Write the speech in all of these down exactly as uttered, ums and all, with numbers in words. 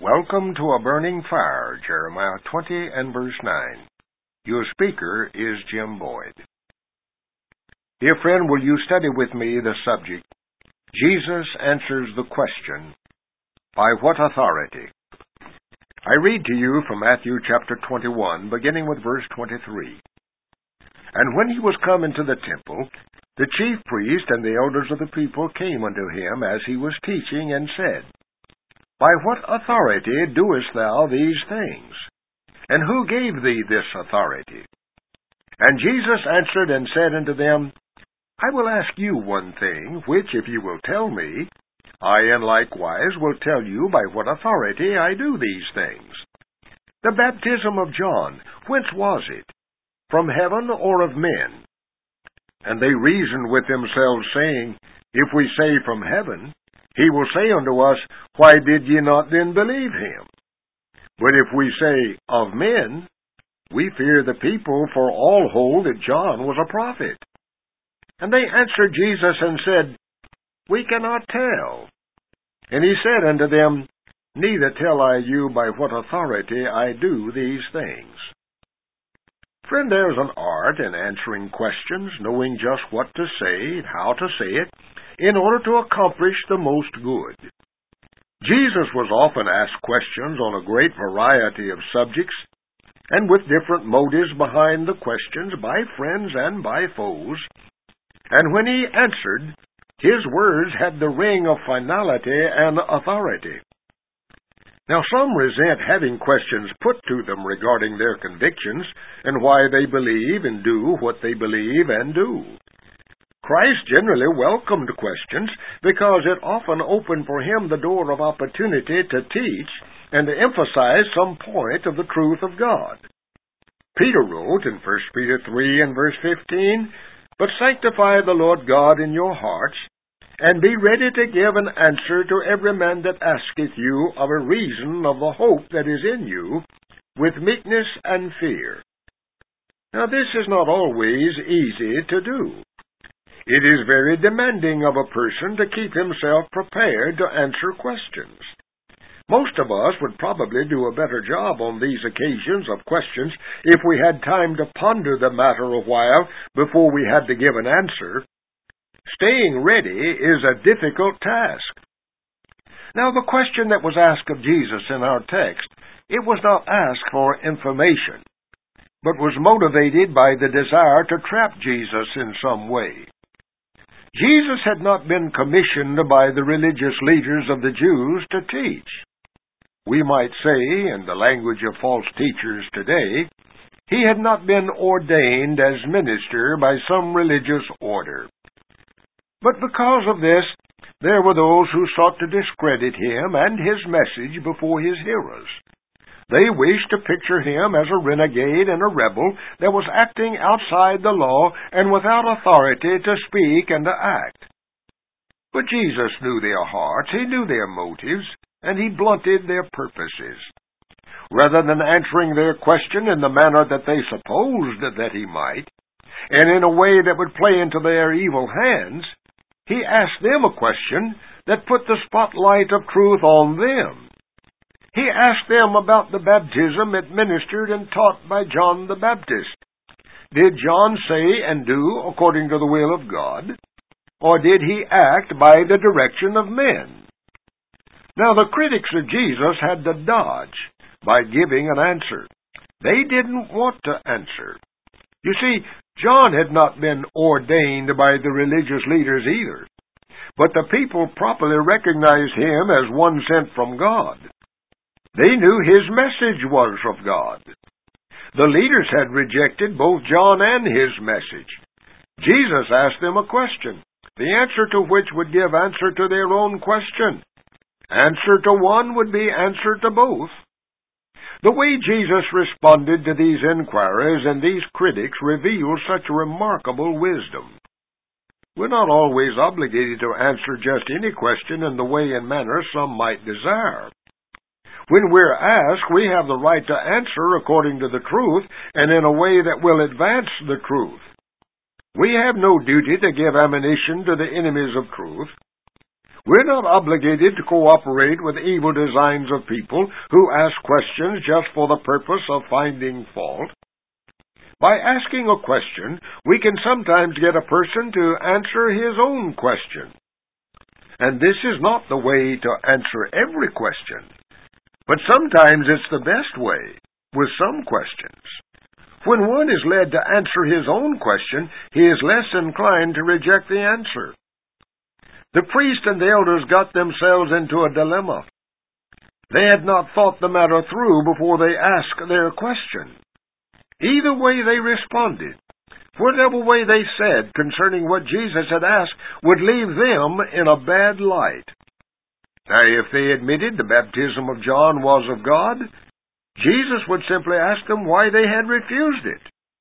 Welcome to A Burning Fire, Jeremiah twenty and verse nine. Your speaker is Jim Boyd. Dear friend, will you study with me the subject, Jesus Answers the Question, By What Authority? I read to you from Matthew chapter twenty-one, beginning with verse twenty-three. And when he was come into the temple, the chief priest and the elders of the people came unto him as he was teaching, and said, By what authority doest thou these things? And who gave thee this authority? And Jesus answered and said unto them, I will ask you one thing, which if you will tell me, I in likewise will tell you by what authority I do these things. The baptism of John, whence was it? From heaven or of men? And they reasoned with themselves, saying, If we say from heaven, he will say unto us, Why did ye not then believe him? But if we say, Of men, we fear the people, for all hold that John was a prophet. And they answered Jesus and said, We cannot tell. And he said unto them, Neither tell I you by what authority I do these things. Friend, there's an art in answering questions, knowing just what to say and how to say it, in order to accomplish the most good. Jesus was often asked questions on a great variety of subjects, and with different motives behind the questions by friends and by foes, and when he answered, his words had the ring of finality and authority. Now some resent having questions put to them regarding their convictions, and why they believe and do what they believe and do. Christ generally welcomed questions because it often opened for him the door of opportunity to teach and to emphasize some point of the truth of God. Peter wrote in First Peter three and verse fifteen, But sanctify the Lord God in your hearts, and be ready to give an answer to every man that asketh you of a reason of the hope that is in you, with meekness and fear. Now this is not always easy to do. It is very demanding of a person to keep himself prepared to answer questions. Most of us would probably do a better job on these occasions of questions if we had time to ponder the matter a while before we had to give an answer. Staying ready is a difficult task. Now, the question that was asked of Jesus in our text, it was not asked for information, but was motivated by the desire to trap Jesus in some way. Jesus had not been commissioned by the religious leaders of the Jews to teach. We might say, in the language of false teachers today, he had not been ordained as minister by some religious order. But because of this, there were those who sought to discredit him and his message before his hearers. They wished to picture him as a renegade and a rebel that was acting outside the law and without authority to speak and to act. But Jesus knew their hearts, he knew their motives, and he blunted their purposes. Rather than answering their question in the manner that they supposed that he might, and in a way that would play into their evil hands, he asked them a question that put the spotlight of truth on them. He asked them about the baptism administered and taught by John the Baptist. Did John say and do according to the will of God, or did he act by the direction of men? Now the critics of Jesus had to dodge by giving an answer. They didn't want to answer. You see, John had not been ordained by the religious leaders either, but the people properly recognized him as one sent from God. They knew his message was of God. The leaders had rejected both John and his message. Jesus asked them a question, the answer to which would give answer to their own question. Answer to one would be answer to both. The way Jesus responded to these inquirers and these critics reveals such remarkable wisdom. We're not always obligated to answer just any question in the way and manner some might desire. When we're asked, we have the right to answer according to the truth and in a way that will advance the truth. We have no duty to give ammunition to the enemies of truth. We're not obligated to cooperate with evil designs of people who ask questions just for the purpose of finding fault. By asking a question, we can sometimes get a person to answer his own question. And this is not the way to answer every question, but sometimes it's the best way with some questions. When one is led to answer his own question, he is less inclined to reject the answer. The priest and the elders got themselves into a dilemma. They had not thought the matter through before they asked their question. Either way they responded, whatever way they said concerning what Jesus had asked, would leave them in a bad light. Now, if they admitted the baptism of John was of God, Jesus would simply ask them why they had refused it.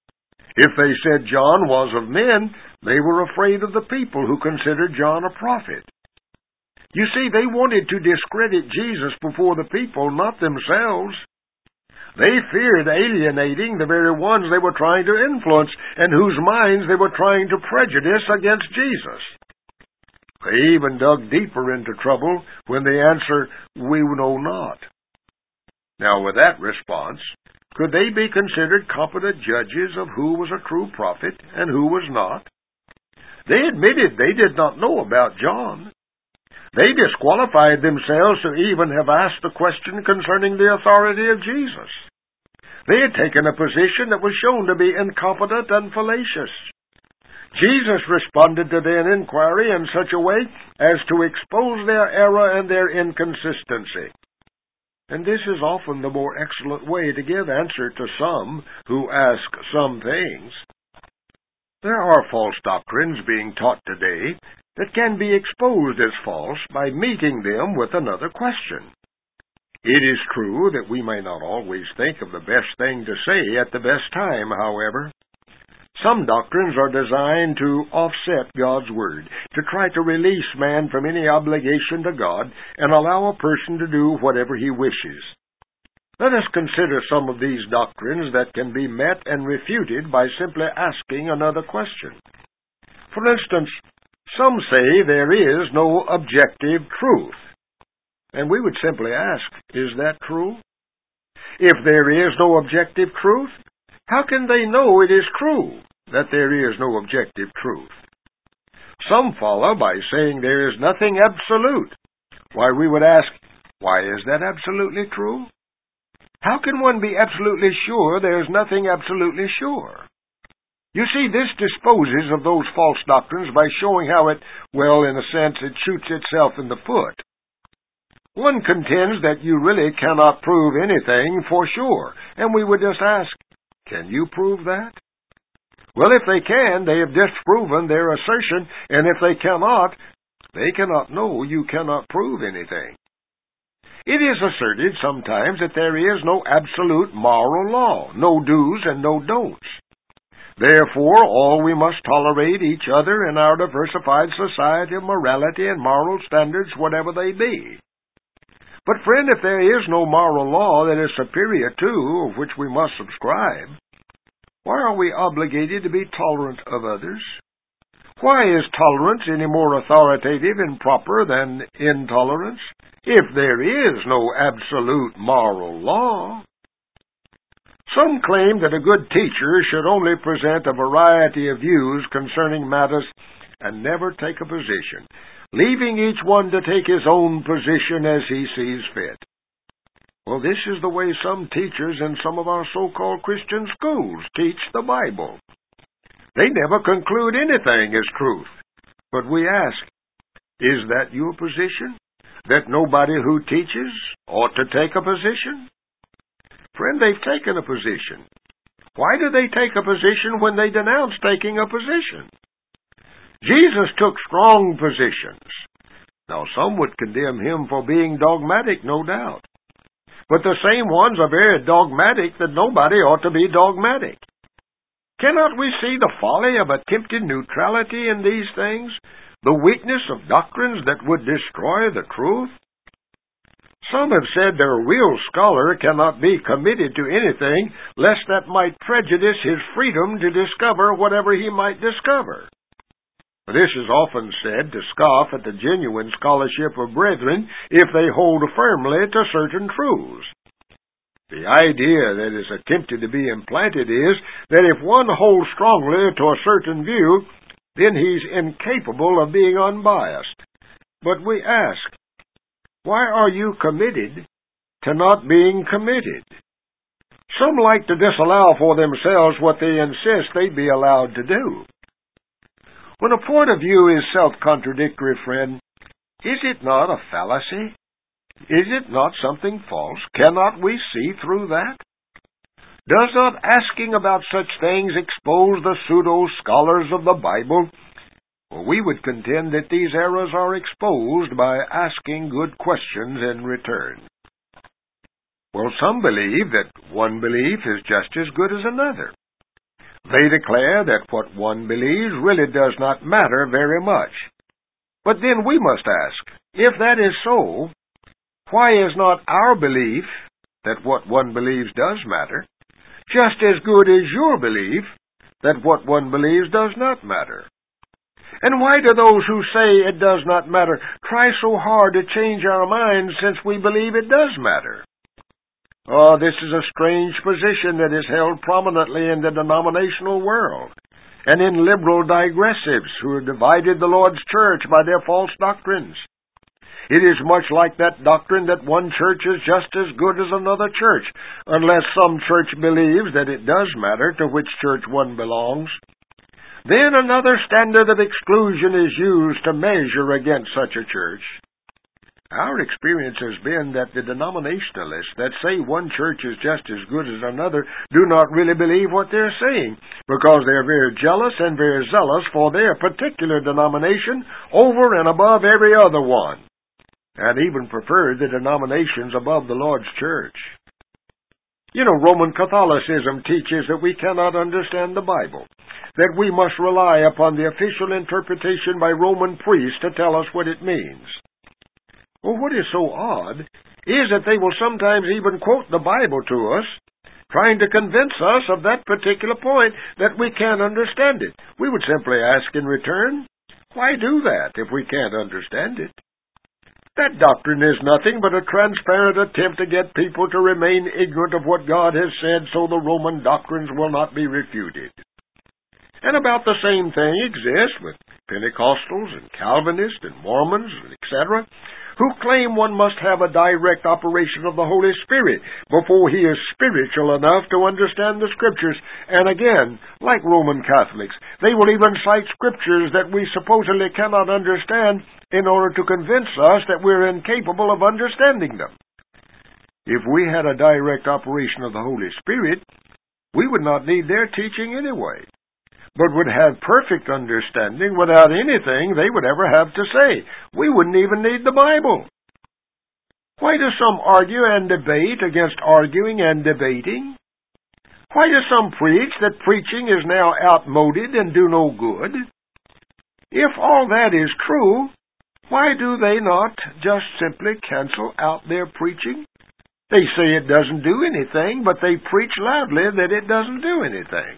If they said John was of men, they were afraid of the people who considered John a prophet. You see, they wanted to discredit Jesus before the people, not themselves. They feared alienating the very ones they were trying to influence and whose minds they were trying to prejudice against Jesus. They even dug deeper into trouble when they answered, "We know not." Now, with that response, could they be considered competent judges of who was a true prophet and who was not? They admitted they did not know about John. They disqualified themselves to even have asked the question concerning the authority of Jesus. They had taken a position that was shown to be incompetent and fallacious. Jesus responded to their inquiry in such a way as to expose their error and their inconsistency. And this is often the more excellent way to give answer to some who ask some things. There are false doctrines being taught today that can be exposed as false by meeting them with another question. It is true that we may not always think of the best thing to say at the best time, however. Some doctrines are designed to offset God's Word, to try to release man from any obligation to God and allow a person to do whatever he wishes. Let us consider some of these doctrines that can be met and refuted by simply asking another question. For instance, some say there is no objective truth. And we would simply ask, is that true? If there is no objective truth, how can they know it is true that there is no objective truth? Some follow by saying there is nothing absolute. Why, we would ask, why is that absolutely true? How can one be absolutely sure there is nothing absolutely sure? You see, this disposes of those false doctrines by showing how it, well, in a sense, it shoots itself in the foot. One contends that you really cannot prove anything for sure, and we would just ask, can you prove that? Well, if they can, they have disproven their assertion, and if they cannot, they cannot know you cannot prove anything. It is asserted sometimes that there is no absolute moral law, no do's and no don'ts. Therefore, all we must tolerate each other in our diversified society of morality and moral standards, whatever they be. But, friend, if there is no moral law that is superior to, of which we must subscribe, why are we obligated to be tolerant of others? Why is tolerance any more authoritative and proper than intolerance, if there is no absolute moral law? Some claim that a good teacher should only present a variety of views concerning matters and never take a position, leaving each one to take his own position as he sees fit. Well, this is the way some teachers in some of our so-called Christian schools teach the Bible. They never conclude anything as truth. But we ask, is that your position? That nobody who teaches ought to take a position? Friend, they've taken a position. Why do they take a position when they denounce taking a position? Jesus took strong positions. Now, some would condemn him for being dogmatic, no doubt. But the same ones are very dogmatic that nobody ought to be dogmatic. Cannot we see the folly of attempted neutrality in these things? The weakness of doctrines that would destroy the truth? Some have said that a real scholar cannot be committed to anything lest that might prejudice his freedom to discover whatever he might discover. This is often said to scoff at the genuine scholarship of brethren if they hold firmly to certain truths. The idea that is attempted to be implanted is that if one holds strongly to a certain view, then he's incapable of being unbiased. But we ask, why are you committed to not being committed? Some like to disallow for themselves what they insist they be allowed to do. When a point of view is self-contradictory, friend, is it not a fallacy? Is it not something false? Cannot we see through that? Does not asking about such things expose the pseudo-scholars of the Bible? Well, we would contend that these errors are exposed by asking good questions in return. Well, some believe that one belief is just as good as another. They declare that what one believes really does not matter very much. But then we must ask, if that is so, why is not our belief that what one believes does matter just as good as your belief that what one believes does not matter? And why do those who say it does not matter try so hard to change our minds since we believe it does matter? Oh, this is a strange position that is held prominently in the denominational world and in liberal digressives who have divided the Lord's church by their false doctrines. It is much like that doctrine that one church is just as good as another church, unless some church believes that it does matter to which church one belongs. Then another standard of exclusion is used to measure against such a church. Our experience has been that the denominationalists that say one church is just as good as another do not really believe what they're saying, because they're very jealous and very zealous for their particular denomination over and above every other one, and even prefer the denominations above the Lord's church. You know, Roman Catholicism teaches that we cannot understand the Bible, that we must rely upon the official interpretation by Roman priests to tell us what it means. Well, what is so odd is that they will sometimes even quote the Bible to us, trying to convince us of that particular point that we can't understand it. We would simply ask in return, why do that if we can't understand it? That doctrine is nothing but a transparent attempt to get people to remain ignorant of what God has said so the Roman doctrines will not be refuted. And about the same thing exists with Pentecostals and Calvinists and Mormons, et cetera, who claim one must have a direct operation of the Holy Spirit before he is spiritual enough to understand the Scriptures. And again, like Roman Catholics, they will even cite Scriptures that we supposedly cannot understand in order to convince us that we're incapable of understanding them. If we had a direct operation of the Holy Spirit, we would not need their teaching anyway, but would have perfect understanding without anything they would ever have to say. We wouldn't even need the Bible. Why do some argue and debate against arguing and debating? Why do some preach that preaching is now outmoded and do no good? If all that is true, why do they not just simply cancel out their preaching? They say it doesn't do anything, but they preach loudly that it doesn't do anything.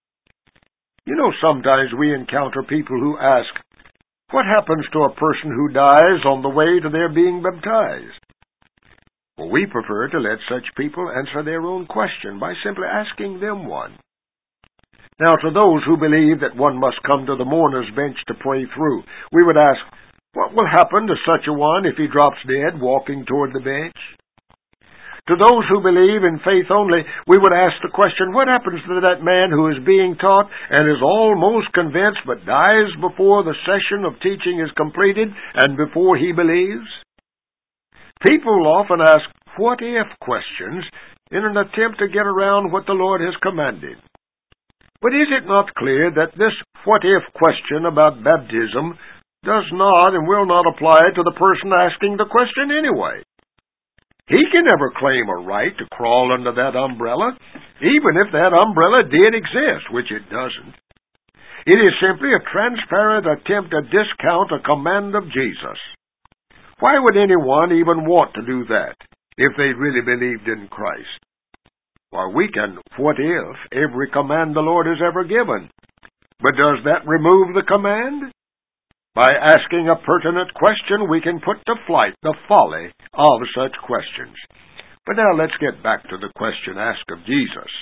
You know, sometimes we encounter people who ask, what happens to a person who dies on the way to their being baptized? Well, we prefer to let such people answer their own question by simply asking them one. Now, to those who believe that one must come to the mourner's bench to pray through, we would ask, what will happen to such a one if he drops dead walking toward the bench? To those who believe in faith only, we would ask the question, what happens to that man who is being taught and is almost convinced but dies before the session of teaching is completed and before he believes? People often ask what-if questions in an attempt to get around what the Lord has commanded. But is it not clear that this what-if question about baptism does not and will not apply to the person asking the question anyway? He can never claim a right to crawl under that umbrella, even if that umbrella did exist, which it doesn't. It is simply a transparent attempt to discount a command of Jesus. Why would anyone even want to do that if they really believed in Christ? Why, we can what if every command the Lord has ever given. But does that remove the command? By asking a pertinent question, we can put to flight the folly of such questions. But now let's get back to the question asked of Jesus.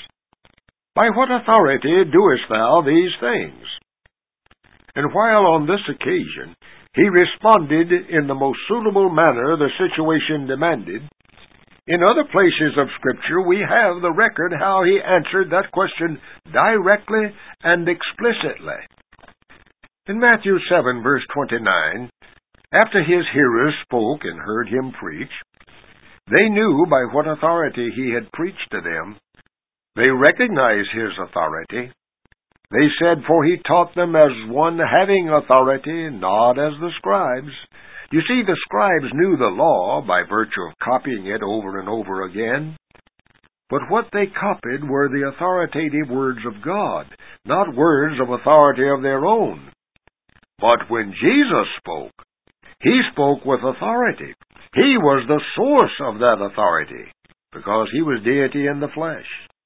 By what authority doest thou these things? And while on this occasion he responded in the most suitable manner the situation demanded, in other places of Scripture we have the record how he answered that question directly and explicitly. In Matthew seven, verse twenty-nine, after his hearers spoke and heard him preach, they knew by what authority he had preached to them. They recognized his authority. They said, for he taught them as one having authority, not as the scribes. You see, the scribes knew the law by virtue of copying it over and over again. But what they copied were the authoritative words of God, not words of authority of their own. But when Jesus spoke, he spoke with authority. He was the source of that authority, because he was deity in the flesh.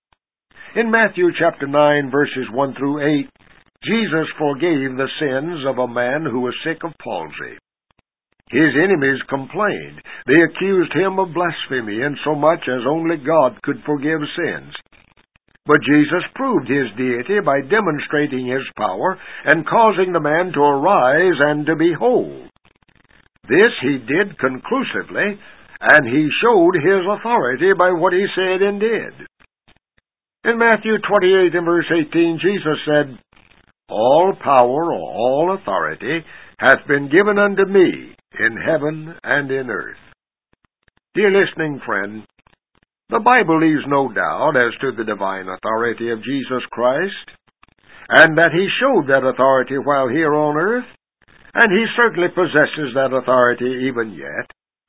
In Matthew chapter nine, verses one through eight, Jesus forgave the sins of a man who was sick of palsy. His enemies complained. They accused him of blasphemy, insomuch as only God could forgive sins. But Jesus proved his deity by demonstrating his power and causing the man to arise and to be whole. This he did conclusively, and he showed his authority by what he said and did. In Matthew twenty-eight and verse eighteen, Jesus said, all power or all authority hath been given unto me in heaven and in earth. Dear listening friend, the Bible leaves no doubt as to the divine authority of Jesus Christ, and that he showed that authority while here on earth, and he certainly possesses that authority even yet.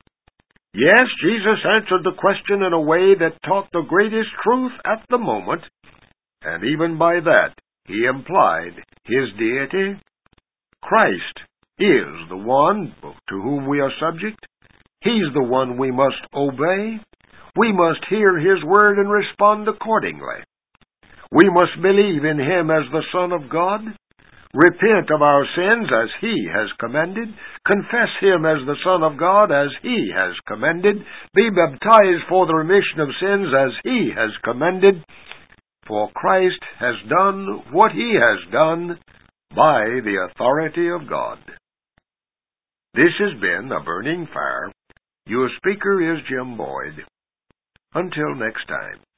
Yes, Jesus answered the question in a way that taught the greatest truth at the moment, and even by that he implied his deity. Christ is the one to whom we are subject. He's the one we must obey. We must hear his word and respond accordingly. We must believe in him as the Son of God, repent of our sins as he has commanded, confess him as the Son of God as he has commanded, be baptized for the remission of sins as he has commanded, for Christ has done what he has done by the authority of God. This has been A Burning Fire. Your speaker is Jim Boyd. Until next time.